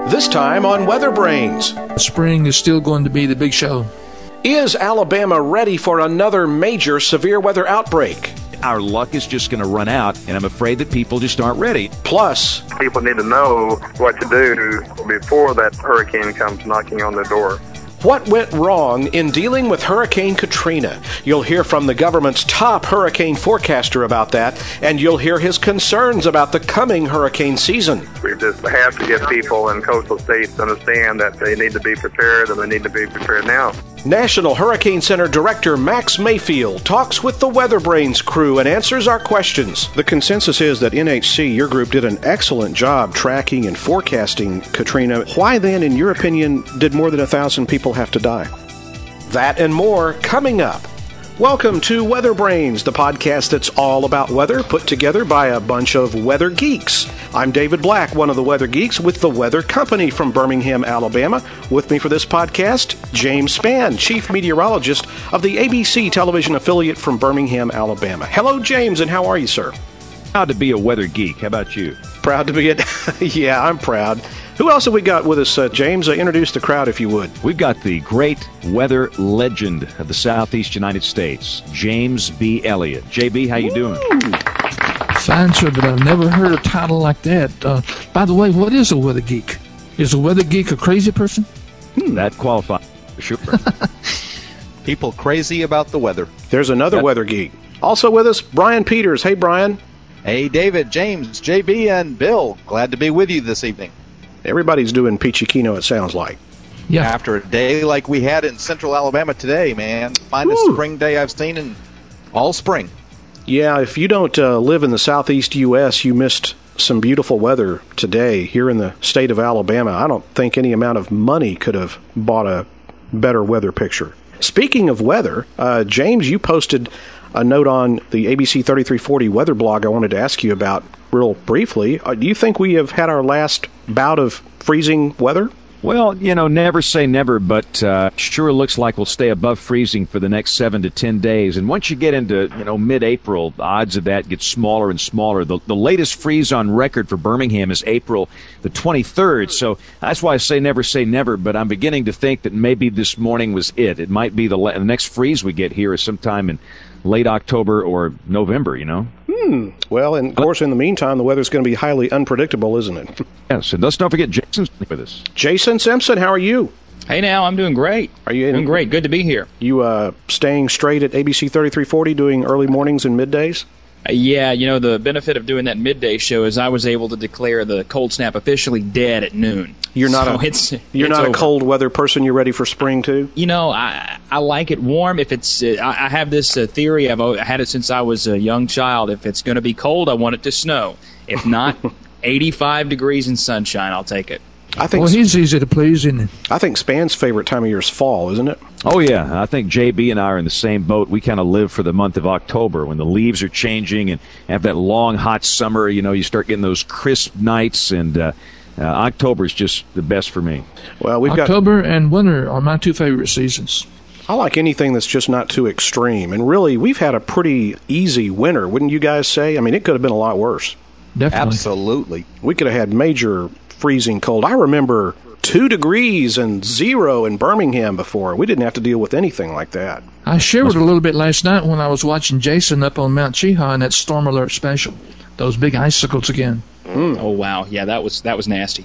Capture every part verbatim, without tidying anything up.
This time on Weather Brains. Spring is still going to be the big show. Is Alabama ready for another major severe weather outbreak? Our luck is just going to run out, and I'm afraid that people just aren't ready. Plus, people need to know what to do before that hurricane comes knocking on the door. What went wrong in dealing with Hurricane Katrina? You'll hear from the government's top hurricane forecaster about that, and you'll hear his concerns about the coming hurricane season. We just have to get people in coastal states to understand that they need to be prepared, and they need to be prepared now. National Hurricane Center Director Max Mayfield talks with the Weather Brains crew and answers our questions. The consensus is that N H C, your group, did an excellent job tracking and forecasting Katrina. Why then, in your opinion, did more than a thousand people have to die? That and more coming up. Welcome to Weather Brains, the podcast that's all about weather, put together by a bunch of weather geeks. I'm David Black, one of the weather geeks with the Weather Company from Birmingham, Alabama. With me for this podcast, James Spann, chief meteorologist of the A B C television affiliate from Birmingham, Alabama. Hello, James, and how are you, sir? Proud to be a weather geek. How about you? Proud to be it. Yeah, I'm proud. Who else have we got with us, uh, James? Uh, introduce the crowd, if you would. We've got the great weather legend of the Southeast United States, James B. Elliott. J B, how you doing? Fine, sir, but I've never heard a title like that. Uh, by the way, what is a weather geek? Is a weather geek a crazy person? Hmm, that qualifies for sure. People crazy about the weather. There's another Yep. weather geek. Also with us, Brian Peters. Hey, Brian. Hey, David, James, J B, and Bill. Glad to be with you this evening. Everybody's doing peachy keno, it sounds like. Yeah. After a day like we had in central Alabama today, man. Finest Woo. spring day I've seen in all spring. Yeah, if you don't uh, live in the southeast U S, you missed some beautiful weather today here in the state of Alabama. I don't think any amount of money could have bought a better weather picture. Speaking of weather, uh, James, you posted a note on the A B C thirty-three forty weather blog I wanted to ask you about real briefly. Uh, do you think we have had our last bout of freezing weather? Well, you know, never say never, but uh, sure looks like we'll stay above freezing for the next seven to ten days. And once you get into, you know, mid-April, the odds of that get smaller and smaller. The, the latest freeze on record for Birmingham is April the twenty-third. So that's why I say never say never, but I'm beginning to think that maybe this morning was it. It might be the, the next freeze we get here is sometime in late October or November, you know? Hmm. Well, and of course, in the meantime, the weather's going to be highly unpredictable, isn't it? Yes, and let's not forget Jason's with us. Jason Simpson, how are you? Hey now, I'm doing great. Are you in, doing great? Good to be here. You uh, staying straight at A B C thirty-three forty, doing early mornings and middays? Uh, yeah, you know, the benefit of doing that midday show is I was able to declare the cold snap officially dead at noon. You're not so a it's, you're it's not over. a cold weather person. You're ready for spring too. You know, I I like it warm. If it's, uh, I, I have this uh, theory. I've I had it since I was a young child. If it's going to be cold, I want it to snow. If not, eighty-five degrees and sunshine, I'll take it. I think. Well, he's easy to please, isn't he? I think Spann's favorite time of year is fall, isn't it? Oh, yeah. I think J B and I are in the same boat. We kind of live for the month of October when the leaves are changing and have that long, hot summer. You know, you start getting those crisp nights, and uh, uh, October is just the best for me. Well, we've October and winter are my two favorite seasons. got. I like anything that's just not too extreme. And really, we've had a pretty easy winter, wouldn't you guys say? I mean, it could have been a lot worse. Definitely. Absolutely. We could have had major freezing cold. I remember two degrees and zero in Birmingham before. We didn't have to deal with anything like that. I shivered a little bit last night when I was watching Jason up on Mount Cheeha in that storm alert special. Those big icicles again. Mm. Oh wow, yeah, that was that was nasty.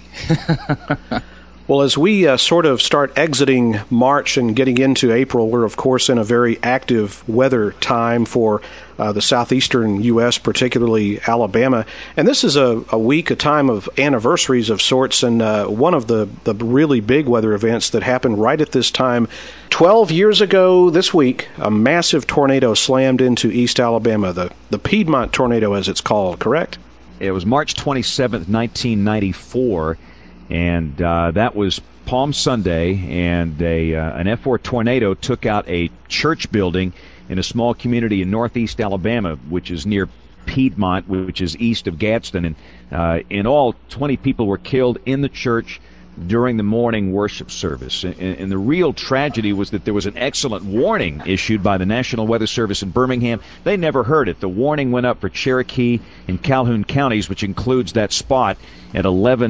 Well, as we uh, sort of start exiting March and getting into April, we're, of course, in a very active weather time for uh, the southeastern U S, particularly Alabama. And this is a, a week, a time of anniversaries of sorts, and uh, one of the, the really big weather events that happened right at this time. Twelve years ago this week, a massive tornado slammed into East Alabama, the, the Piedmont tornado, as it's called, correct? It was March twenty-seventh, nineteen ninety-four. And uh, that was Palm Sunday, and a uh, an F four tornado took out a church building in a small community in northeast Alabama, which is near Piedmont, which is east of Gadsden. And uh, in all, twenty people were killed in the church during the morning worship service. And, and the real tragedy was that there was an excellent warning issued by the National Weather Service in Birmingham. They never heard it. The warning went up for Cherokee and Calhoun counties, which includes that spot, at eleven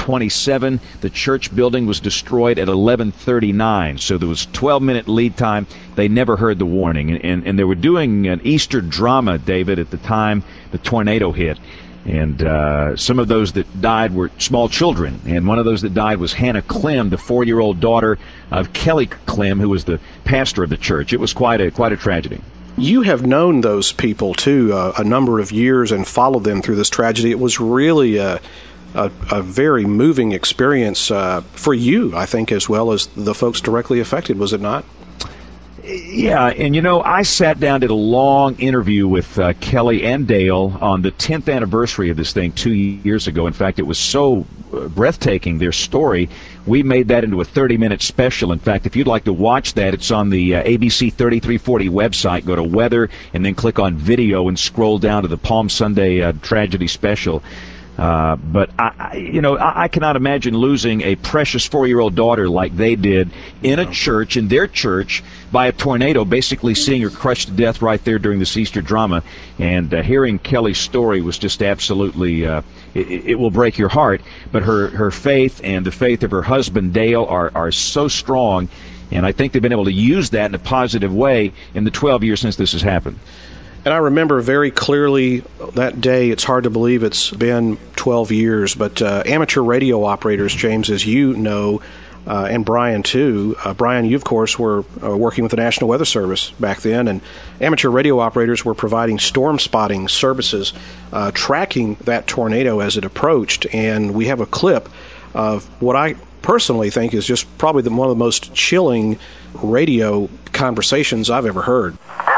twenty-seven. The church building was destroyed at eleven thirty-nine. So there was twelve minute lead time. They never heard the warning. And, and, and they were doing an Easter drama, David, at the time the tornado hit. And uh, some of those that died were small children. And one of those that died was Hannah Clem, the four-year-old daughter of Kelly Clem, who was the pastor of the church. It was quite a quite a tragedy. You have known those people, too, uh, a number of years and followed them through this tragedy. It was really a, a, a very moving experience uh, for you, I think, as well as the folks directly affected, was it not? Yeah, and you know, I sat down, did a long interview with uh, Kelly and Dale on the tenth anniversary of this thing two years ago. In fact, it was so uh, breathtaking, their story, we made that into a thirty minute special. In fact, if you'd like to watch that, it's on the uh, A B C thirty-three forty website. Go to Weather and then click on Video and scroll down to the Palm Sunday uh, Tragedy Special. Uh, but, I, I, you know, I, I cannot imagine losing a precious four-year-old daughter like they did in a church, in their church, by a tornado, basically seeing her crushed to death right there during this Easter drama. And uh, hearing Kelly's story was just absolutely, uh, it, it will break your heart. But her, her faith and the faith of her husband, Dale, are, are so strong. And I think they've been able to use that in a positive way in the twelve years since this has happened. And I remember very clearly that day. It's hard to believe it's been twelve years, but uh, amateur radio operators, James, as you know, uh, and Brian, too. Uh, Brian, you, of course, were uh, working with the National Weather Service back then, and amateur radio operators were providing storm spotting services, uh, tracking that tornado as it approached. And we have a clip of what I personally think is just probably the, one of the most chilling radio conversations I've ever heard.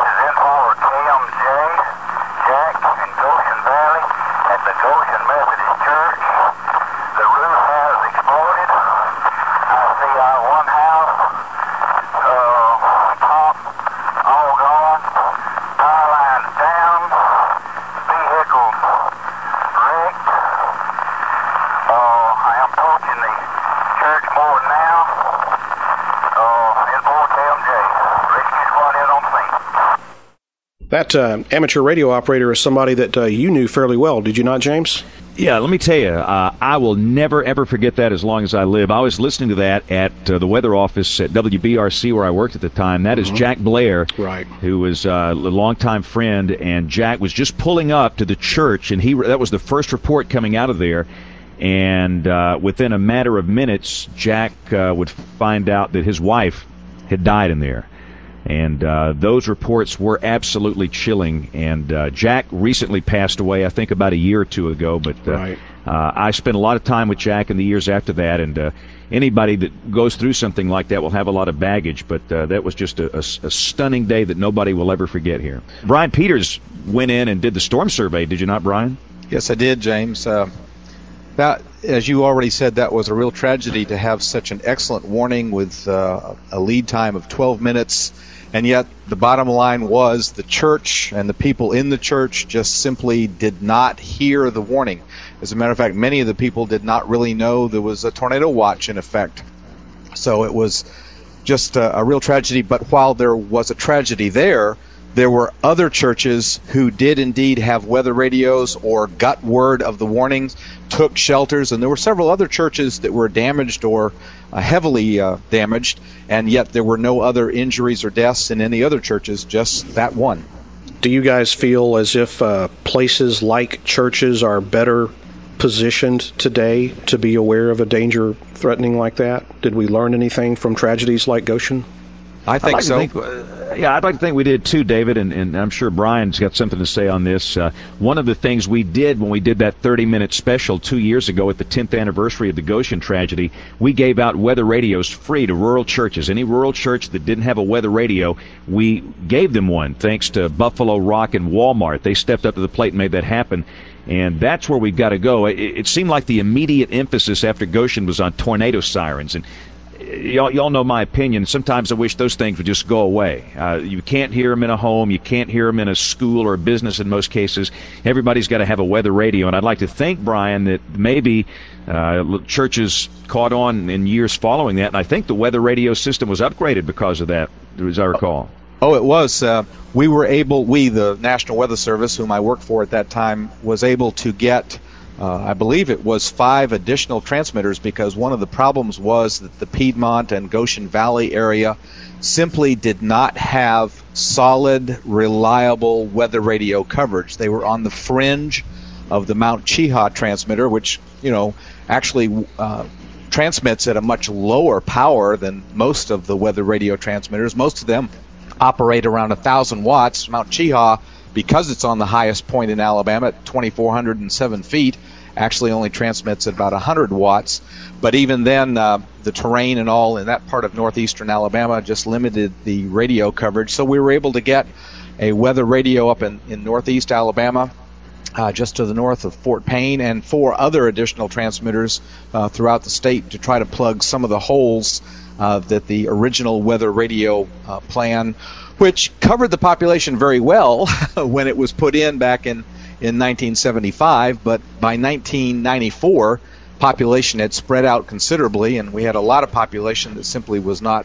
That uh, amateur radio operator is somebody that uh, you knew fairly well, did you not, James? Yeah, let me tell you, uh, I will never, ever forget that as long as I live. I was listening to that at uh, the weather office at W B R C where I worked at the time. That is mm-hmm. Jack Blair, right, who was uh, a longtime friend, and Jack was just pulling up to the church, and he that was the first report coming out of there. And uh, within a matter of minutes, Jack uh, would find out that his wife had died in there. And uh, those reports were absolutely chilling. And uh, Jack recently passed away, I think about a year or two ago. But uh, right. uh, I spent a lot of time with Jack in the years after that. And uh, anybody that goes through something like that will have a lot of baggage. But uh, that was just a, a, a stunning day that nobody will ever forget here. Brian Peters went in and did the storm survey. Did you not, Brian? Yes, I did, James. Uh, that, as you already said, that was a real tragedy to have such an excellent warning with uh, a lead time of twelve minutes. And yet the bottom line was the church and the people in the church just simply did not hear the warning. As a matter of fact, many of the people did not really know there was a tornado watch in effect. So it was just a, a real tragedy. But while there was a tragedy there, there were other churches who did indeed have weather radios or got word of the warnings, took shelters, and there were several other churches that were damaged or uh, heavily uh, damaged, and yet there were no other injuries or deaths in any other churches, just that one. Do you guys feel as if uh, places like churches are better positioned today to be aware of a danger threatening like that? Did we learn anything from tragedies like Goshen? I think like so. Think, uh, yeah, I'd like to think we did too, David, and, and I'm sure Brian's got something to say on this. Uh, one of the things we did when we did that thirty minute special two years ago at the tenth anniversary of the Goshen tragedy, we gave out weather radios free to rural churches. Any rural church that didn't have a weather radio, we gave them one, thanks to Buffalo Rock and Walmart. They stepped up to the plate and made that happen. And that's where we've got to go. It, it seemed like the immediate emphasis after Goshen was on tornado sirens. And Y'all, y'all know my opinion. Sometimes I wish those things would just go away. Uh, you can't hear them in a home. You can't hear them in a school or a business in most cases. Everybody's got to have a weather radio. And I'd like to think, Brian, that maybe uh, churches caught on in years following that. And I think the weather radio system was upgraded because of that, as I recall. Oh, it was. Uh, we were able, we, the National Weather Service, whom I worked for at that time, was able to get uh, I believe it was five additional transmitters, because one of the problems was that the Piedmont and Goshen Valley area simply did not have solid, reliable weather radio coverage. They were on the fringe of the Mount Cheaha transmitter, which, you know, actually uh, transmits at a much lower power than most of the weather radio transmitters. Most of them operate around one thousand watts. Mount Cheaha, because it's on the highest point in Alabama at two thousand four hundred seven feet, actually only transmits at about one hundred watts. But even then, uh, the terrain and all in that part of northeastern Alabama just limited the radio coverage. So we were able to get a weather radio up in, in northeast Alabama, uh, just to the north of Fort Payne, and four other additional transmitters uh, throughout the state to try to plug some of the holes uh, that the original weather radio uh, plan, which covered the population very well when it was put in back in, in nineteen seventy-five, but by nineteen ninety-four, population had spread out considerably, and we had a lot of population that simply was not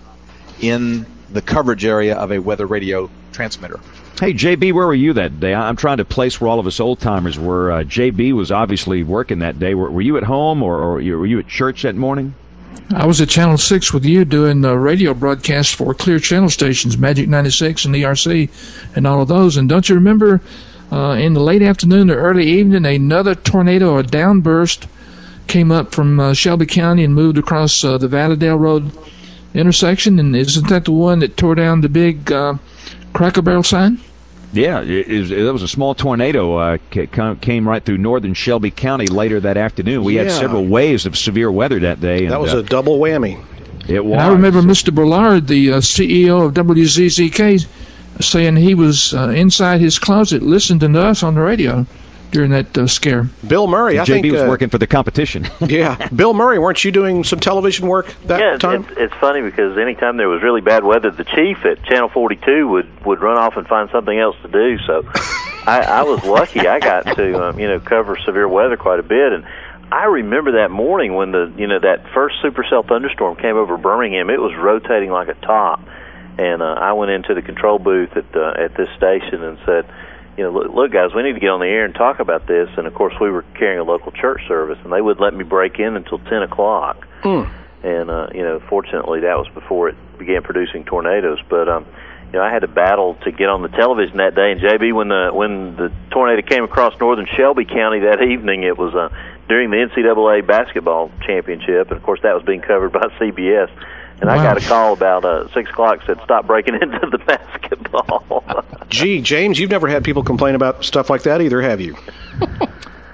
in the coverage area of a weather radio transmitter. Hey, J B, where were you that day? I'm trying to place where all of us old-timers were. Uh, J B was obviously working that day. Were, were you at home, or, or were you at church that morning? I was at Channel six with you doing uh, radio broadcasts for Clear Channel stations, Magic ninety-six and E R C and all of those. And don't you remember uh, in the late afternoon or early evening, another tornado, a downburst, came up from uh, Shelby County and moved across uh, the Valladale Road intersection? And isn't that the one that tore down the big uh, Cracker Barrel sign? Yeah, it, it, it was a small tornado. Uh, came right through northern Shelby County later that afternoon. We yeah. had several waves of severe weather that day. And, that was uh, a double whammy. It was. And I remember Mister Bullard, the uh, C E O of W Z Z K, saying he was uh, inside his closet listening to us on the radio during that uh, scare. Bill Murray, I J B think... was uh, working for the competition. Yeah. Bill Murray, weren't you doing some television work that yeah, time? It's, it's funny because anytime there was really bad weather, the chief at Channel forty-two would, would run off and find something else to do. So I, I was lucky. I got to um, you know cover severe weather quite a bit. And I remember that morning when the you know that first supercell thunderstorm came over Birmingham. It was rotating like a top. And uh, I went into the control booth at, uh, at this station and said, you know, look, look, guys, we need to get on the air and talk about this. And, of course, we were carrying a local church service, and they wouldn't let me break in until ten o'clock. Mm. And, uh, you know, fortunately, that was before it began producing tornadoes. But, um, you know, I had to battle to get on the television that day. And, J B, when the when the tornado came across northern Shelby County that evening, it was uh, during the N C double A basketball championship. And, of course, that was being covered by C B S. And wow. I got a call about uh, six o'clock said, stop breaking into the basketball. Gee, James, you've never had people complain about stuff like that either, have you? uh,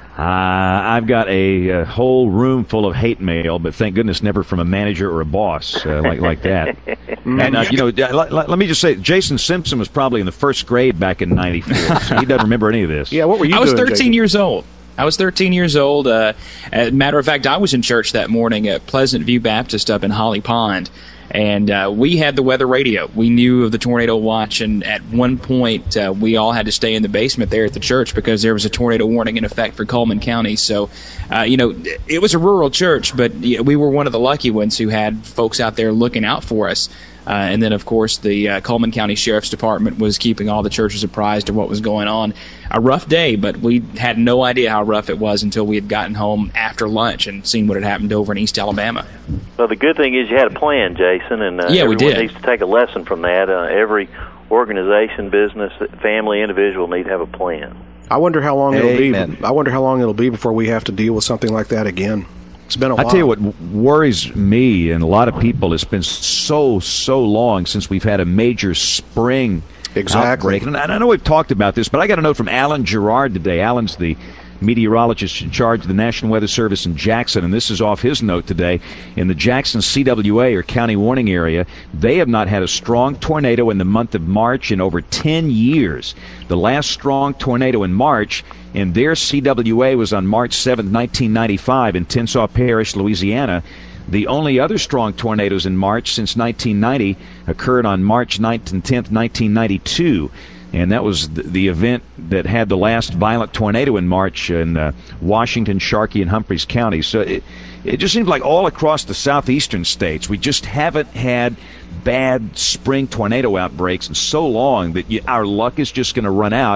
I've got a, a whole room full of hate mail, but thank goodness never from a manager or a boss uh, like like that. And, uh, you know, let, let me just say, Jason Simpson was probably in the first grade back in ninety-four, so he doesn't remember any of this. Yeah, what were you I was doing, thirteen Jason? years old. I was thirteen years old. Uh, as a matter of fact, I was in church that morning at Pleasant View Baptist up in Holly Pond, and uh, we had the weather radio. We knew of the tornado watch, and at one point, uh, we all had to stay in the basement there at the church because there was a tornado warning in effect for Coleman County. So, uh, you know, it was a rural church, but you know, we were one of the lucky ones who had folks out there looking out for us. Uh, and then, of course, the uh, Coleman County Sheriff's Department was keeping all the churches apprised of what was going on. A rough day, but we had no idea how rough it was until we had gotten home after lunch and seen what had happened over in East Alabama. Well, the good thing is you had a plan, Jason, and uh, yeah, we everyone did. needs to take a lesson from that. Uh, every organization, business, family, individual need to have a plan. I wonder how long Amen. it'll be. I wonder how long it'll be before we have to deal with something like that again. It's been a while. I tell you what worries me and a lot of people, it's been so, so long since we've had a major spring exactly. outbreak. And I know we've talked about this, but I got a note from Alan Gerard today. Alan's the meteorologist in charge of the National Weather Service in Jackson, and this is off his note today. In the Jackson C W A, or County Warning Area, they have not had a strong tornado in the month of March in over ten years. The last strong tornado in March in their C W A was on March seventh, nineteen ninety-five in Tensas Parish, Louisiana. The only other strong tornadoes in March since nineteen ninety occurred on March ninth and tenth, nineteen ninety-two. And that was the event that had the last violent tornado in March in uh, Washington, Sharkey, and Humphreys counties. So it, it just seems like all across the southeastern states, we just haven't had bad spring tornado outbreaks in so long that you, our luck is just going to run out.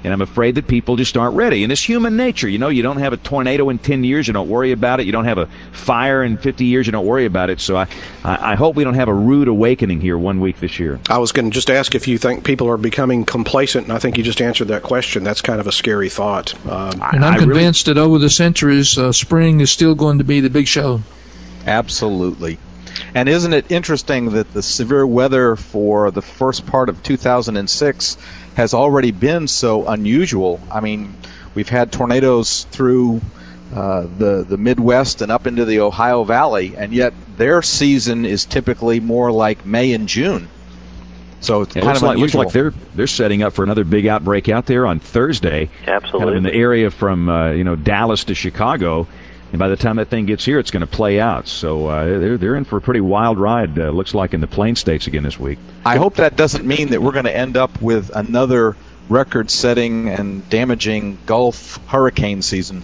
and I'm afraid that people just aren't ready. And it's human nature. You know, you don't have a tornado in ten years, you don't worry about it. You don't have a fire in fifty years, you don't worry about it. So I, I hope we don't have a rude awakening here one week this year. I was going to just ask if you think people are becoming complacent, and I think you just answered that question. That's kind of a scary thought. Um, and I'm I convinced really, that over the centuries, uh, spring is still going to be the big show. Absolutely. And isn't it interesting that the severe weather for the first part of two thousand six has already been so unusual? I mean, we've had tornadoes through uh, the the Midwest and up into the Ohio Valley, and yet their season is typically more like May and June. So it's it kind looks of like, unusual. looks like they're they're setting up for another big outbreak out there on Thursday. Absolutely. Kind of in the area from uh, you know Dallas to Chicago. And by the time that thing gets here, it's going to play out. So uh, they're they're in for a pretty wild ride. Uh, looks like in the Plain States again this week. I hope that doesn't mean that we're going to end up with another record-setting and damaging Gulf hurricane season.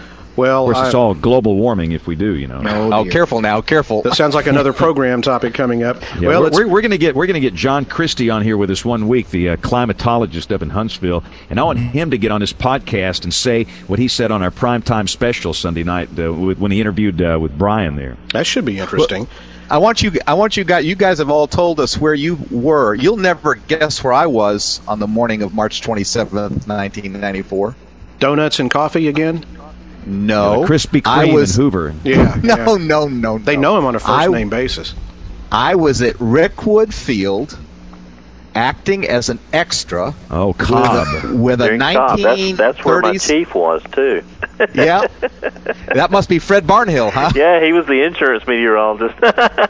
well, Of course, I, it's all global warming if we do. You know. oh, Oh, dear. careful now, careful. That sounds like another program topic coming up. Yeah, well, we're, it's, we're, we're going to get we're going to get John Christie on here with us one week, the uh, climatologist up in Huntsville, and I want him to get on his podcast and say what he said on our primetime special Sunday night uh, with, when he interviewed uh, with Brian there. that should be interesting. I want you. I want you guys. You guys have all told us where you were. You'll never guess where I was on the morning of March twenty-seventh, nineteen ninety-four. Donuts and coffee again? No, Uh, Krispy I Kreme was. and Hoover. Yeah. No, yeah. no, no. They no. know him on a I- first-name basis. I was at Rickwood Field, acting as an extra. Oh, Cobb. With a, with a During Cobb. nineteen thirties. That's, that's where my chief was, too. Yeah, that must be Fred Barnhill, huh? Yeah, he was the insurance meteorologist.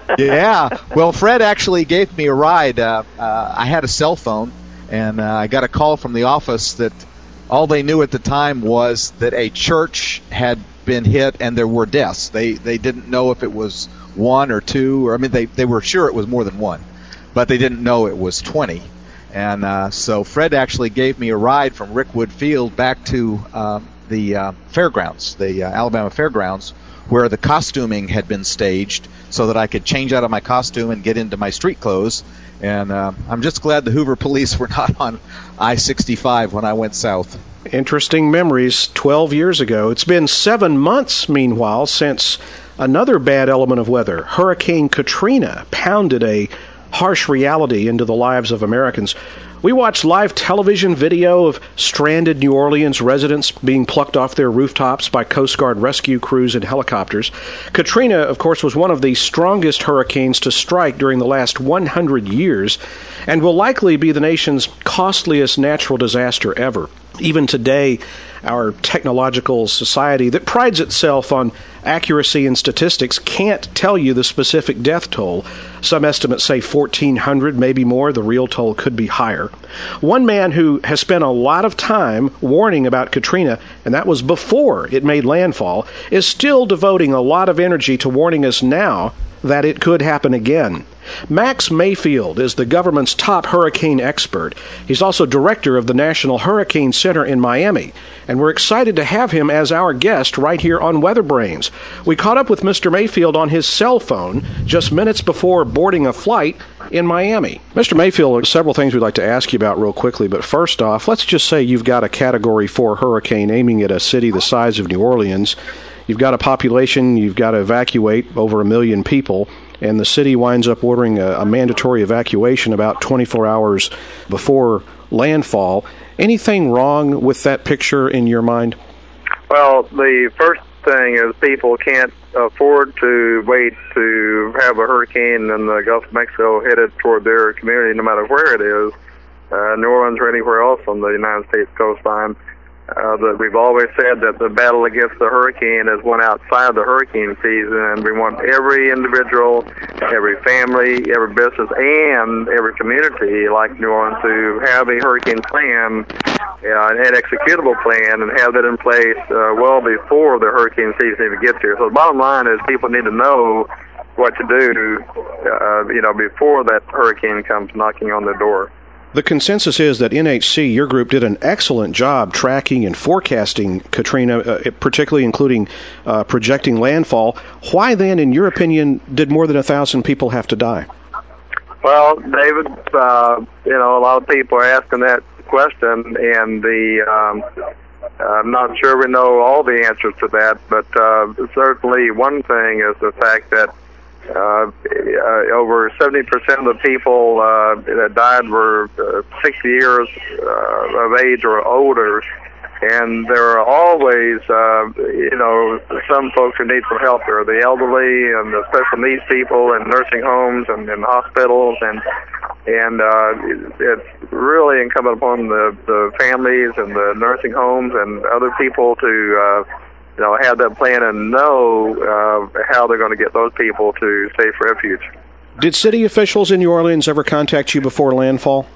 Yeah. Well, Fred actually gave me a ride. Uh, uh, I had a cell phone, and uh, I got a call from the office that all they knew at the time was that a church had been hit and there were deaths. They they didn't know if it was one or two, or I mean, they, they were sure it was more than one, but they didn't know it was twenty. And uh, so Fred actually gave me a ride from Rickwood Field back to uh, the uh, fairgrounds, the uh, Alabama Fairgrounds, where the costuming had been staged so that I could change out of my costume and get into my street clothes. And uh, I'm just glad the Hoover police were not on I sixty-five when I went south. Interesting memories twelve years ago. It's been seven months, meanwhile, since another bad element of weather, Hurricane Katrina, pounded a harsh reality into the lives of Americans. We watched live television video of stranded New Orleans residents being plucked off their rooftops by Coast Guard rescue crews and helicopters. Katrina, of course, was one of the strongest hurricanes to strike during the last one hundred years and will likely be the nation's costliest natural disaster ever. Even today, our technological society that prides itself on accuracy and statistics can't tell you the specific death toll. Some estimates say fourteen hundred, maybe more. The real toll could be higher. One man who has spent a lot of time warning about Katrina, and that was before it made landfall, is still devoting a lot of energy to warning us now that it could happen again. Max Mayfield is the government's top hurricane expert. He's also director of the National Hurricane Center in Miami, and we're excited to have him as our guest right here on Weather Brains. We caught up with Mister Mayfield on his cell phone just minutes before boarding a flight in Miami. Mister Mayfield, there are several things we'd like to ask you about real quickly, but first off, let's just say you've got a Category four hurricane aiming at a city the size of New Orleans. You've got a population, you've got to evacuate over a million people, and the city winds up ordering a, a mandatory evacuation about twenty-four hours before landfall. Anything wrong with that picture in your mind? Well, the first thing is people can't afford to wait to have a hurricane in the Gulf of Mexico headed toward their community, no matter where it is, uh, New Orleans or anywhere else on the United States coastline. Uh, that we've always said that the battle against the hurricane is one outside the hurricane season, and we want every individual, every family, every business, and every community like New Orleans to have a hurricane plan, uh, an executable plan, and have that in place uh, well before the hurricane season even gets here. So the bottom line is people need to know what to do, uh, you know, before that hurricane comes knocking on their door. The consensus is that N H C, your group, did an excellent job tracking and forecasting Katrina, uh, particularly including uh, projecting landfall. Why then, in your opinion, did more than a thousand people have to die? Well, David, uh, you know, a lot of people are asking that question, and the um, I'm not sure we know all the answers to that, but uh, certainly one thing is the fact that uh, uh, over seventy percent of the people uh, that died were uh, sixty years uh, of age or older. And there are always, uh, you know, some folks who need some help. There are the elderly and the special needs people in nursing homes and in hospitals, and and uh, it's really incumbent upon the, the families and the nursing homes and other people to, uh, you know, have that plan and know uh, how they're going to get those people to safe refuge. Did city officials in New Orleans ever contact you before landfall?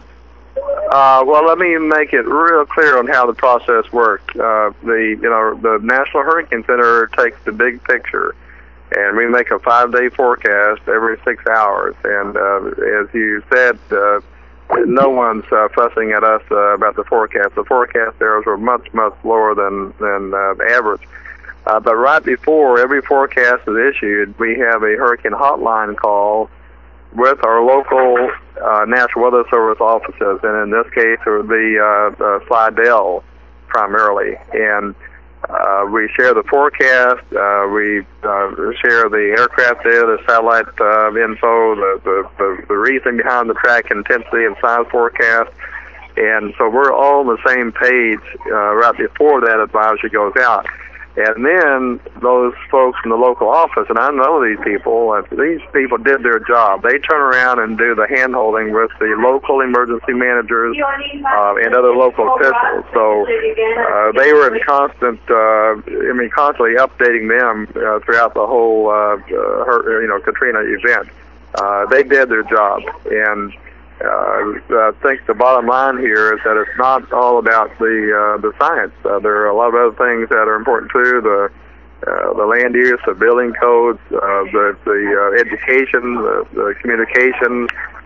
Uh, well, let me make it real clear on how the process worked. Uh, the you know the National Hurricane Center takes the big picture, and we make a five-day forecast every six hours. And uh, as you said, uh, no one's uh, fussing at us uh, about the forecast. The forecast errors were much much lower than than uh, average. Uh, but right before every forecast is issued, we have a hurricane hotline call with our local uh, National Weather Service offices, and in this case it would be uh, uh, Slidell primarily. And uh, we share the forecast, uh, we uh, share the aircraft data, the satellite uh, info, the, the, the, the reason behind the track intensity and size forecast. And so we're all on the same page uh, right before that advisory goes out. And then those folks in the local office, and I know these people, if these people did their job. They turn around and do the hand-holding with the local emergency managers uh, and other local officials. So uh, they were in constant, uh, I mean, constantly updating them uh, throughout the whole, uh, uh, her, you know, Katrina event. Uh, they did their job, and Uh, I think the bottom line here is that it's not all about the uh, the science. Uh, there are a lot of other things that are important too. The uh, the land use, the building codes, uh, the the uh, education, the, the communication.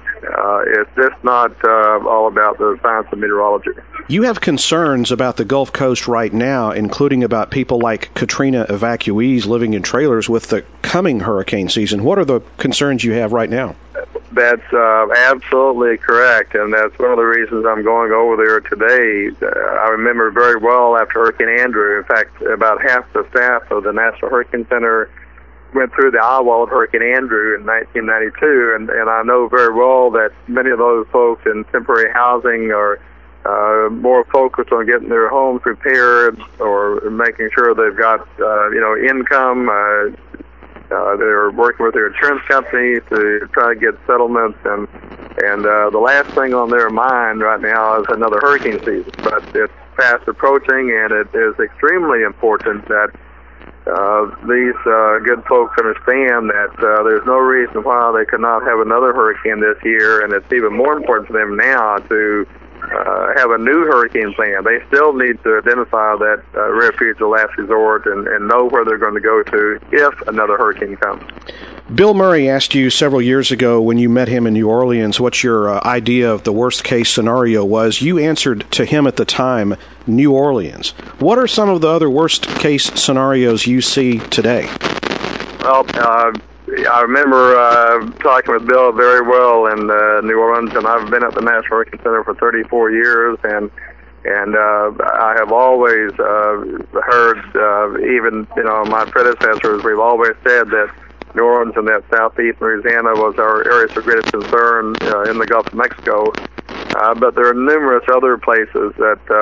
Uh, it's just not uh, all about the science of meteorology. You have concerns about the Gulf Coast right now, including about people like Katrina evacuees living in trailers with the coming hurricane season. What are the concerns you have right now? That's uh, absolutely correct, and that's one of the reasons I'm going over there today. Uh, I remember very well after Hurricane Andrew. In fact, about half the staff of the National Hurricane Center went through the eyewall of Hurricane Andrew in nineteen ninety-two, and, and I know very well that many of those folks in temporary housing are uh, more focused on getting their homes repaired or making sure they've got uh, you know income. Uh, Uh, they're working with their insurance companies to try to get settlements, and and uh, the last thing on their mind right now is another hurricane season. But it's fast approaching, and it is extremely important that uh, these uh, good folks understand that uh, there's no reason why they could not have another hurricane this year, and it's even more important for them now to Uh, have a new hurricane plan. They still need to identify that uh, refuge of last resort and, and know where they're going to go to if another hurricane comes. Bill Murray asked you several years ago when you met him in New Orleans what your uh, idea of the worst-case scenario was. You answered to him at the time, New Orleans. What are some of the other worst-case scenarios you see today? Well, uh, I remember uh, talking with Bill very well in uh, New Orleans, and I've been at the National Hurricane Center for thirty-four years, and and uh, I have always uh, heard, uh, even you know my predecessors, we've always said that New Orleans and that southeast Louisiana was our area of greatest concern uh, in the Gulf of Mexico. Uh, but there are numerous other places that uh,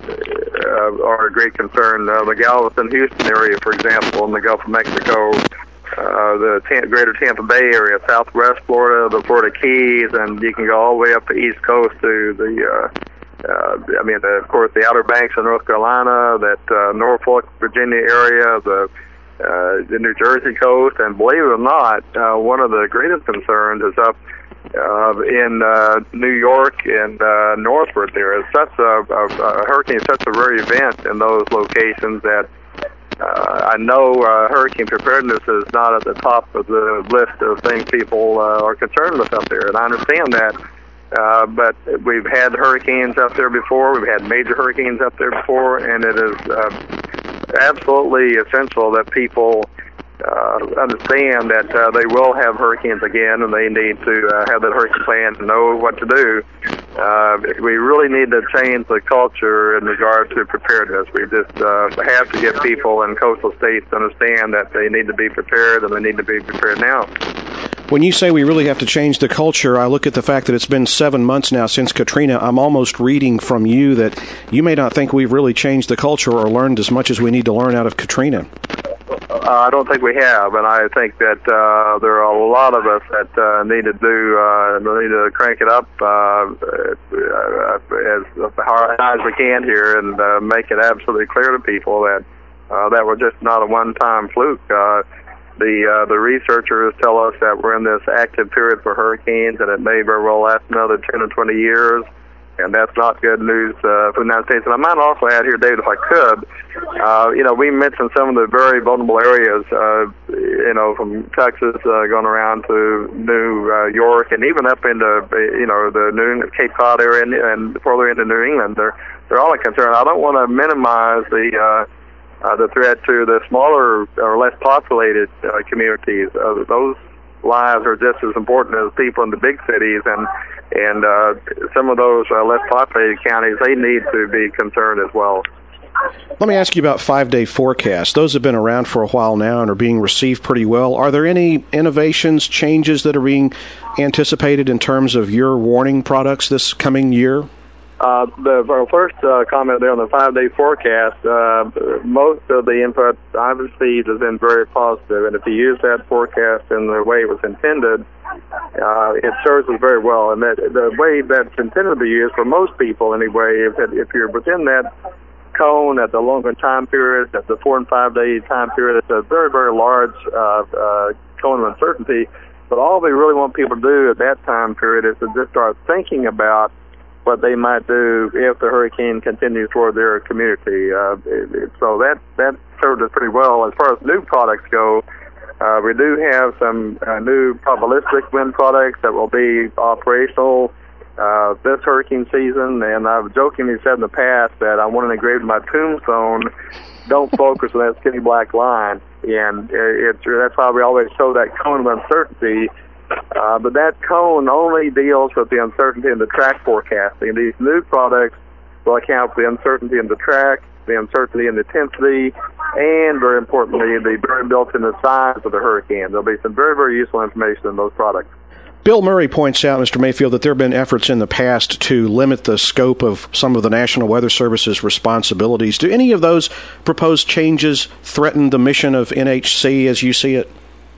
uh, are a great concern. Uh, the Galveston, Houston area, for example, in the Gulf of Mexico. Uh, the Tam- greater Tampa Bay area, southwest Florida, the Florida Keys, and you can go all the way up the East Coast to the, uh, uh, I mean, the, of course, the Outer Banks of North Carolina, that uh, Norfolk, Virginia area, the, uh, the New Jersey coast, and believe it or not, uh, one of the greatest concerns is up uh, in uh, New York and uh, northward. There is such a, a, a hurricane, such a rare event in those locations that Uh, I know uh, hurricane preparedness is not at the top of the list of things people uh, are concerned with up there, and I understand that. Uh, but we've had hurricanes up there before. We've had major hurricanes up there before, and it is uh, absolutely essential that people uh, understand that uh, they will have hurricanes again, and they need to uh, have that hurricane plan to know what to do uh, we really need to change the culture in regard to preparedness. We just uh, have to get people in coastal states to understand that they need to be prepared, and they need to be prepared now. When you say we really have to change the culture, I look at the fact that it's been seven months now since Katrina. I'm almost reading from you that you may not think we've really changed the culture or learned as much as we need to learn out of Katrina. Uh, I don't think we have, and I think that uh, there are a lot of us that uh, need to do, uh, need to crank it up uh, as hard as we can here, and uh, make it absolutely clear to people that uh, that was just not a one-time fluke. Uh, the uh, the researchers tell us that we're in this active period for hurricanes, and it may very well last another ten or twenty years. And that's not good news uh, for the United States. And I might also add here, David, if I could, uh, you know, we mentioned some of the very vulnerable areas, uh, you know, from Texas uh, going around to New uh, York, and even up into, you know, the New England, Cape Cod area, and, and further into New England. They're they're all a concern. I don't want to minimize the uh, uh, the threat to the smaller or less populated uh, communities. Uh, those lives are just as important as people in the big cities, and and uh, some of those uh, less populated counties, they need to be concerned as well. Let me ask you about five-day forecasts. Those have been around for a while now and are being received pretty well. Are there any innovations, changes that are being anticipated in terms of your warning products this coming year? Uh, the our first uh, comment there on the five-day forecast, uh, most of the input I've received has been very positive, and if you use that forecast in the way it was intended, uh, it serves us very well. And that the way that's intended to be used for most people, anyway, if, if you're within that cone at the longer time period, at the four and five-day time period, it's a very, very large uh, uh, cone of uncertainty. But all we really want people to do at that time period is to just start thinking about what they might do if the hurricane continues toward their community. Uh, it, it, so that that served us pretty well. As far as new products go, uh, we do have some uh, new probabilistic wind products that will be operational uh, this hurricane season. And I've jokingly said in the past that I want to engrave in my tombstone, don't focus on that skinny black line. And it, it, that's why we always show that cone of uncertainty. Uh, but that cone only deals with the uncertainty in the track forecasting. These new products will account for the uncertainty in the track, the uncertainty in the intensity, and, very importantly, the variability in the size of the hurricane. There'll be some very, very useful information in those products. Bill Murray points out, Mister Mayfield, that there have been efforts in the past to limit the scope of some of the National Weather Service's responsibilities. Do any of those proposed changes threaten the mission of N H C as you see it?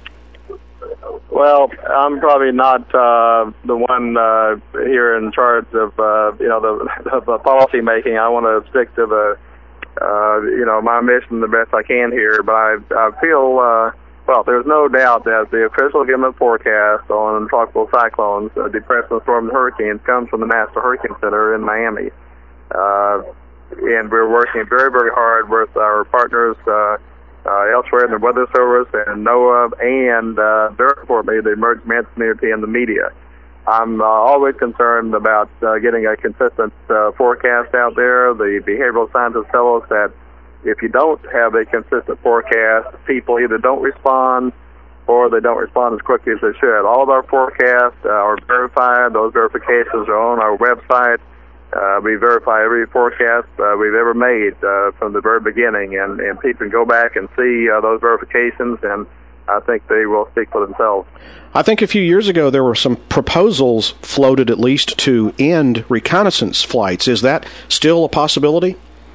Well, I'm probably not uh, the one uh, here in charge of uh, you know the, of the policy making. I want to stick to the uh, you know my mission the best I can here. But I I feel uh, well. There's no doubt that the official government forecast on tropical cyclones, uh, depressions, storms, and hurricanes comes from the National Hurricane Center in Miami, uh, and we're working very very hard with our partners. Uh, Uh, elsewhere in the Weather Service and NOAA, and uh, very importantly, the emergency management community and the media. I'm uh, always concerned about uh, getting a consistent uh, forecast out there. The behavioral scientists tell us that if you don't have a consistent forecast, people either don't respond or they don't respond as quickly as they should. All of our forecasts uh, are verified. Those verifications are on our website. Uh, we verify every forecast uh, we've ever made uh, from the very beginning, and, and people can go back and see uh, those verifications, and I think they will speak for themselves. I think a few years ago there were some proposals floated at least to end reconnaissance flights. Is that still a possibility?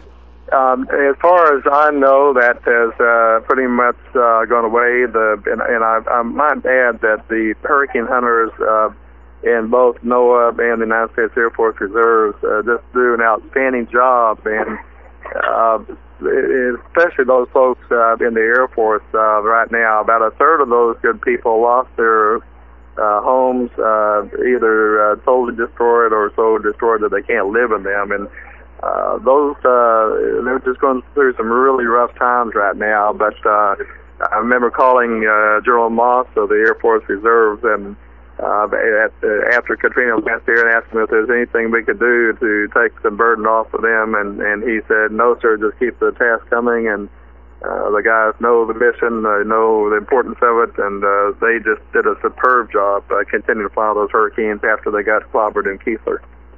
Um, as far as I know, that has uh, pretty much uh, gone away. The, and and I, I might add that the hurricane hunters uh, in both NOAA and the United States Air Force Reserves uh, just do an outstanding job, and uh, especially those folks uh, in the Air Force uh, right now. About a third of those good people lost their uh, homes, uh, either uh, totally destroyed or so destroyed that they can't live in them. And uh, those uh, they're just going through some really rough times right now. But uh, I remember calling uh, General Moss of the Air Force Reserves and Uh, at, uh, after Katrina went there and asked him if there's anything we could do to take some burden off of them, and, and he said, no, sir, just keep the task coming, and uh, the guys know the mission, they know the importance of it, and uh, they just did a superb job uh, continuing to follow those hurricanes after they got clobbered in Keesler.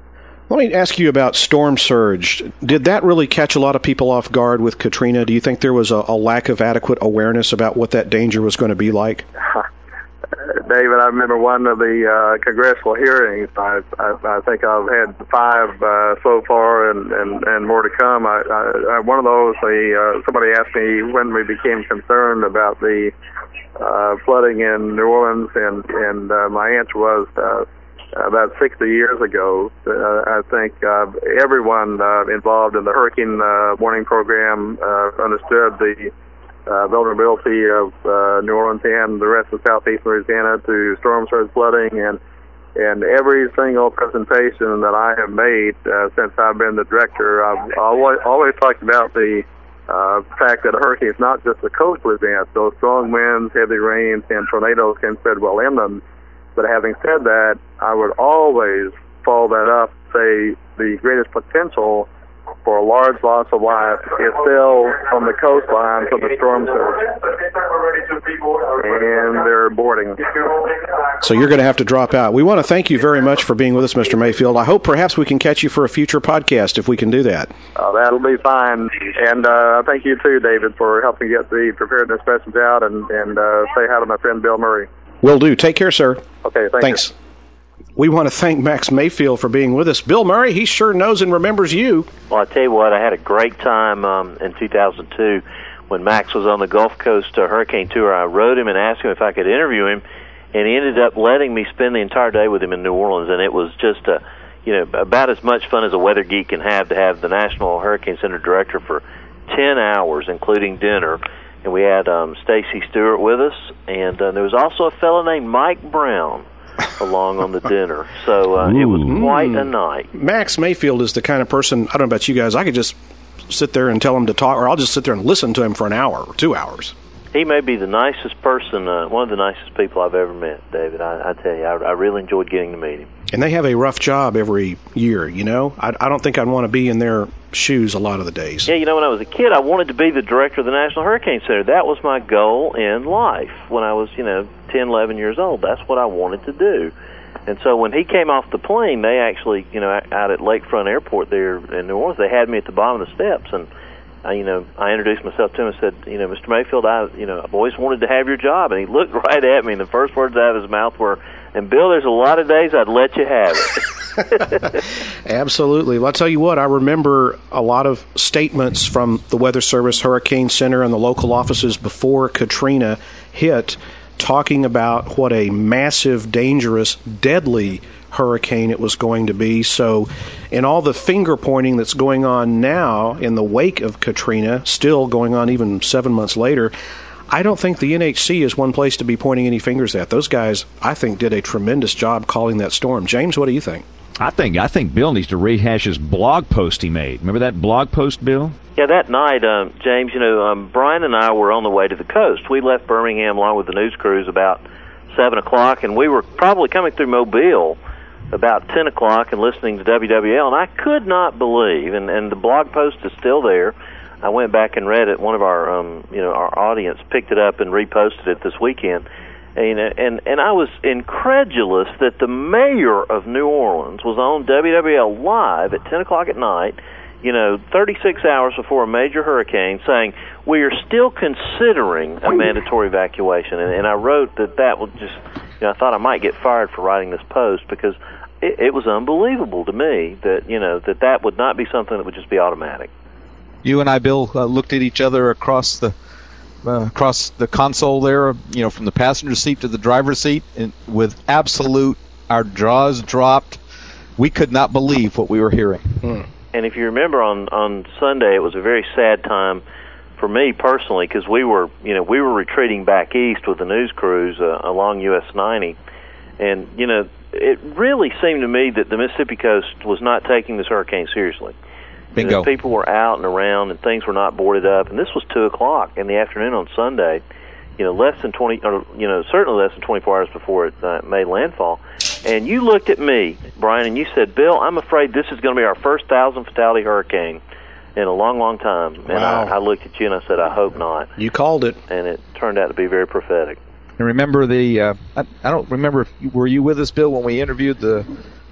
Let me ask you about storm surge. Did that really catch a lot of people off guard with Katrina? Do you think there was a, a lack of adequate awareness about what that danger was going to be like? David, I remember one of the uh, congressional hearings. I, I, I think I've had five uh, so far, and, and, and more to come. I, I, one of those, the, uh, somebody asked me when we became concerned about the uh, flooding in New Orleans, and, and uh, my answer was uh, about sixty years ago. Uh, I think uh, everyone uh, involved in the hurricane uh, warning program uh, understood the Uh, vulnerability of uh, New Orleans and the rest of southeast Louisiana to storm surge flooding, and and every single presentation that I have made uh, since I've been the director, I've always always talked about the uh, fact that a hurricane is not just a coastal event. Those strong winds, heavy rains, and tornadoes can spread well inland. But having said that, I would always follow that up, say the greatest potential for a large loss of life is still on the coastline from the storm surge, and they're boarding. So you're going to have to drop out. We want to thank you very much for being with us, Mister Mayfield. I hope perhaps we can catch you for a future podcast if we can do that. Uh, that'll be fine. And uh, thank you too, David, for helping get the preparedness message out, and, and uh, say hi to my friend Bill Murray. Will do. Take care, sir. Okay, thank Thanks. you. We want to thank Max Mayfield for being with us. Bill Murray, he sure knows and remembers you. Well, I tell you what, I had a great time um, in two thousand two when Max was on the Gulf Coast uh, Hurricane Tour. I wrote him and asked him if I could interview him, and he ended up letting me spend the entire day with him in New Orleans, and it was just a, you know, about as much fun as a weather geek can have to have the National Hurricane Center director for ten hours, including dinner. And we had um, Stacy Stewart with us, and uh, there was also a fellow named Mike Brown along on the dinner. So uh, it was quite a night. Max Mayfield is the kind of person, I don't know about you guys, I could just sit there and tell him to talk, or I'll just sit there and listen to him for an hour or two hours. He may be the nicest person, uh, one of the nicest people I've ever met, David. I, I tell you, I, I really enjoyed getting to meet him. And they have a rough job every year, you know? I, I don't think I'd want to be in their shoes a lot of the days. Yeah, you know, when I was a kid, I wanted to be the director of the National Hurricane Center. That was my goal in life when I was, you know, ten, eleven years old. That's what I wanted to do. And so when he came off the plane, they actually, you know, out at Lakefront Airport there in New Orleans, they had me at the bottom of the steps, and I, you know, I introduced myself to him and said, you know, Mister Mayfield, I, you know, I've always wanted to have your job. And he looked right at me, and the first words out of his mouth were, and Bill, there's a lot of days I'd let you have it. Absolutely. Well, I'll tell you what, I remember a lot of statements from the Weather Service Hurricane Center and the local offices before Katrina hit, talking about what a massive, dangerous, deadly hurricane it was going to be. So in all the finger pointing that's going on now in the wake of Katrina, still going on even seven months later, I don't think the N H C is one place to be pointing any fingers at. Those guys, I think, did a tremendous job calling that storm. James, what do you think? I think I think Bill needs to rehash his blog post he made. Remember that blog post, Bill? Yeah, that night, um, James, you know, um, Brian and I were on the way to the coast. We left Birmingham along with the news crews about seven o'clock, and we were probably coming through Mobile about ten o'clock and listening to W W L, and I could not believe, and, and the blog post is still there. I went back and read it. One of our, um, you know, our audience picked it up and reposted it this weekend. And, and and I was incredulous that the mayor of New Orleans was on W W L Live at ten o'clock at night, you know, thirty-six hours before a major hurricane, saying, we are still considering a mandatory evacuation. And, and I wrote that that was just, you know, I thought I might get fired for writing this post because it, it was unbelievable to me that, you know, that that would not be something that would just be automatic. You and I, Bill, uh, looked at each other across the Uh, across the console there, you know, from the passenger seat to the driver's seat, and with absolute, our jaws dropped. We could not believe what we were hearing. Hmm. And if you remember, on on Sunday, it was a very sad time for me personally because we were, you know, we were retreating back east with the news crews uh, along U S ninety, and you know, it really seemed to me that the Mississippi coast was not taking this hurricane seriously. Bingo. You know, people were out and around, and things were not boarded up. And this was two o'clock in the afternoon on Sunday. You know, less than twenty, or you know, certainly less than twenty-four hours before it uh, made landfall. And you looked at me, Brian, and you said, "Bill, I'm afraid this is going to be our first thousand fatality hurricane in a long, long time." And wow. I, I looked at you and I said, "I hope not." You called it, and it turned out to be very prophetic. And remember the? Uh, I, I don't remember. If, were you with us, Bill, when we interviewed the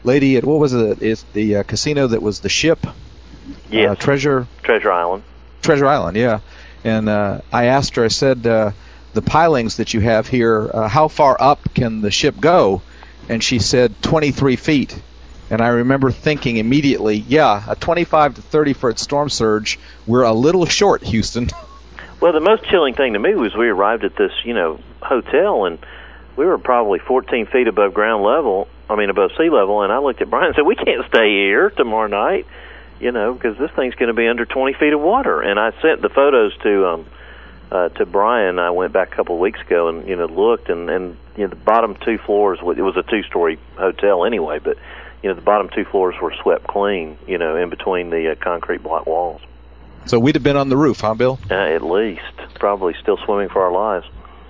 lady at, what was it? It's the uh, casino that was the ship? Yes. Uh, Treasure Treasure Island. Treasure Island, yeah. And uh, I asked her, I said, uh, the pilings that you have here, uh, how far up can the ship go? And she said twenty-three feet. And I remember thinking immediately, yeah, a twenty-five to thirty foot storm surge, we're a little short, Houston. Well, the most chilling thing to me was we arrived at this, you know, hotel, and we were probably fourteen feet above ground level, I mean above sea level, and I looked at Brian and said, we can't stay here tomorrow night, you know, because this thing's going to be under twenty feet of water. And I sent the photos to um, uh, to Brian. I went back a couple of weeks ago and, you know, looked, and, and you know, the bottom two floors, it was a two-story hotel anyway, but, you know, the bottom two floors were swept clean, you know, in between the uh, concrete block walls. So we'd have been on the roof, huh, Bill? Uh, at least. Probably still swimming for our lives.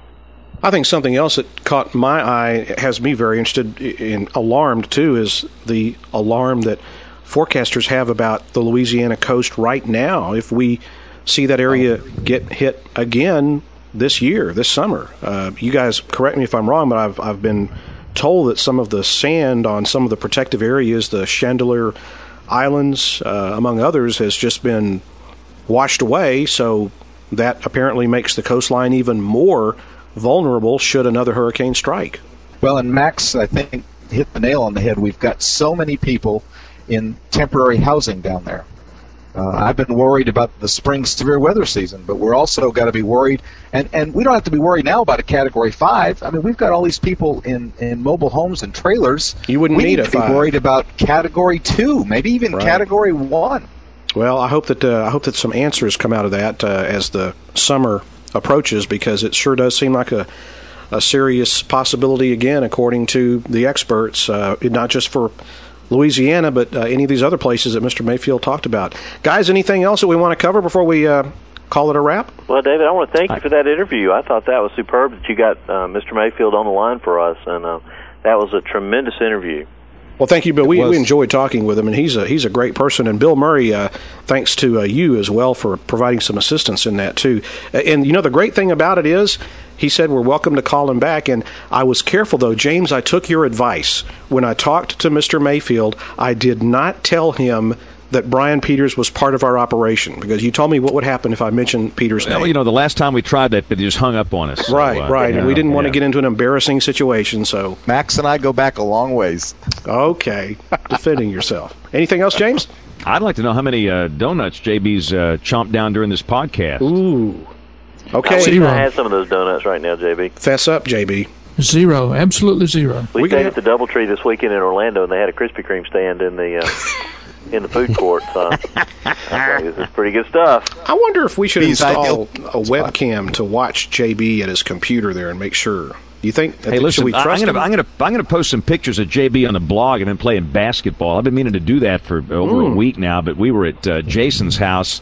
I think something else that caught my eye, has me very interested and alarmed too, is the alarm that forecasters have about the Louisiana coast right now. If we see that area get hit again this year, this summer, uh, you guys correct me if I'm wrong, but I've I've been told that some of the sand on some of the protective areas, the Chandelier Islands, uh, among others, has just been washed away. So that apparently makes the coastline even more vulnerable should another hurricane strike. Well, and Max, I think, hit the nail on the head. We've got so many people in temporary housing down there. Uh, I've been worried about the spring severe weather season, but we're also got to be worried, and, and we don't have to be worried now about a Category five. I mean, we've got all these people in, in mobile homes and trailers. You wouldn't we need, need a to be five. worried about Category two, maybe even Right. Category one. Well, I hope that uh, I hope that some answers come out of that uh, as the summer approaches, because it sure does seem like a, a serious possibility again, according to the experts, uh, not just for Louisiana, but uh, any of these other places that Mister Mayfield talked about. Guys, anything else that we want to cover before we uh, call it a wrap? Well, David, I want to thank you for that interview. I thought that was superb that you got uh, Mister Mayfield on the line for us, and uh, that was a tremendous interview. Well, thank you, Bill. We, was. we enjoyed talking with him, and he's a he's a great person. And Bill Murray, uh, thanks to uh, you as well for providing some assistance in that too. And you know, the great thing about it is, he said we're welcome to call him back. And I was careful, though, James. I took your advice when I talked to Mister Mayfield. I did not tell him that Brian Peters was part of our operation, because you told me what would happen if I mentioned Peters' Well, name. you know, the last time we tried that, but he just hung up on us. So, right, uh, right. yeah, And we didn't want to yeah. get into an embarrassing situation, so Max and I go back a long ways. okay, defending yourself. Anything else, James? I'd like to know how many uh, donuts J B's uh, chomped down during this podcast. Ooh. I Okay. wish Zero. I had some of those donuts right now, J B. Fess up, J B. Zero. Absolutely zero. We, We stayed can- at the DoubleTree this weekend in Orlando, and they had a Krispy Kreme stand in the uh, in the food court. So I think this is pretty good stuff. I wonder if we should He's install ideal. a webcam to watch J B at his computer there and make sure. Do you think? Hey, should listen, we I- I'm trust going to him? I'm going to I'm going to post some pictures of J B on the blog and then playing basketball. I've been meaning to do that for over Mm. a week now, but we were at uh, Jason's house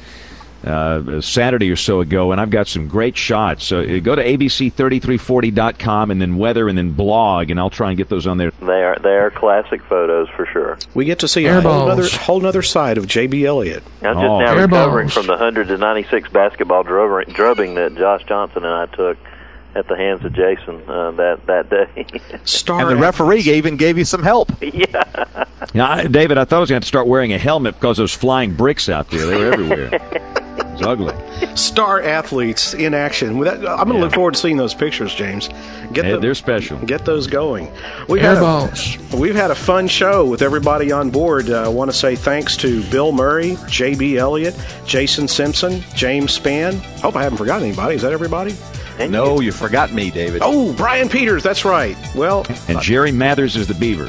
uh, Saturday or so ago, and I've got some great shots. So uh, go to A B C thirty-three forty dot com and then weather and then blog, and I'll try and get those on there. They are they are classic photos for sure. We get to see Air a whole balls. other, whole other side of J B Elliott. I'm just Oh. now Air recovering balls. from the one hundred to ninety-six basketball drubbing, drubbing that Josh Johnson and I took at the hands of Jason uh, that that day. Star And the referee even gave you some help. yeah. Now, I, David, I thought I was going to have to start wearing a helmet because those flying bricks out there, they were everywhere. It's ugly. star athletes in action. With that, I'm going to Yeah. look forward to seeing those pictures, James. Get They- them- they're special. Get those going. We've Air had, a, balls. we've had a fun show with everybody on board. Uh, I want to say thanks to Bill Murray, J B Elliott, Jason Simpson, James Spann. Hope I haven't forgotten anybody. Is that everybody? And No, you forgot me, David. Oh, Brian Peters. That's right. Well, And Jerry Mathers is the beaver.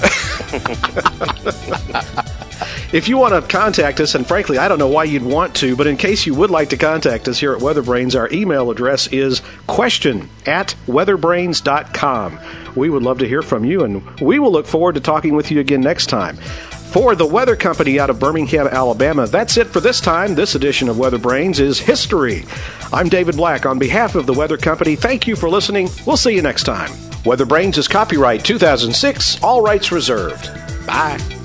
if you want to contact us, and frankly, I don't know why you'd want to, but in case you would like to contact us here at Weatherbrains, our email address is question at weatherbrains dot com. We would love to hear from you, and we will look forward to talking with you again next time. For the Weather Company out of Birmingham, Alabama, that's it for this time. This edition of Weather Brains is history. I'm David Black. On behalf of the Weather Company, thank you for listening. We'll see you next time. Weather Brains is copyright two thousand six, all rights reserved. Bye.